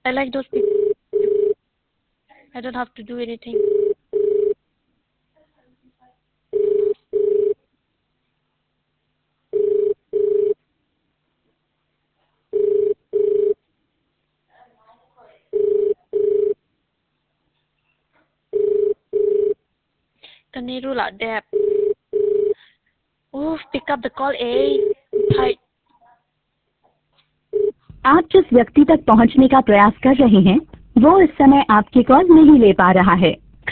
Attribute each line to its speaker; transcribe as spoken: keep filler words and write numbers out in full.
Speaker 1: I like those people. I don't have to do anything.ตอนนี้รู้ละแดบ Oh, pick up the call, eh? Hi.
Speaker 2: आप जिस व्यक्ति तक पहुंचने का प्रयास कर रहे हैं वो इस समय आपकी कॉल नहीं ले पा रहा है।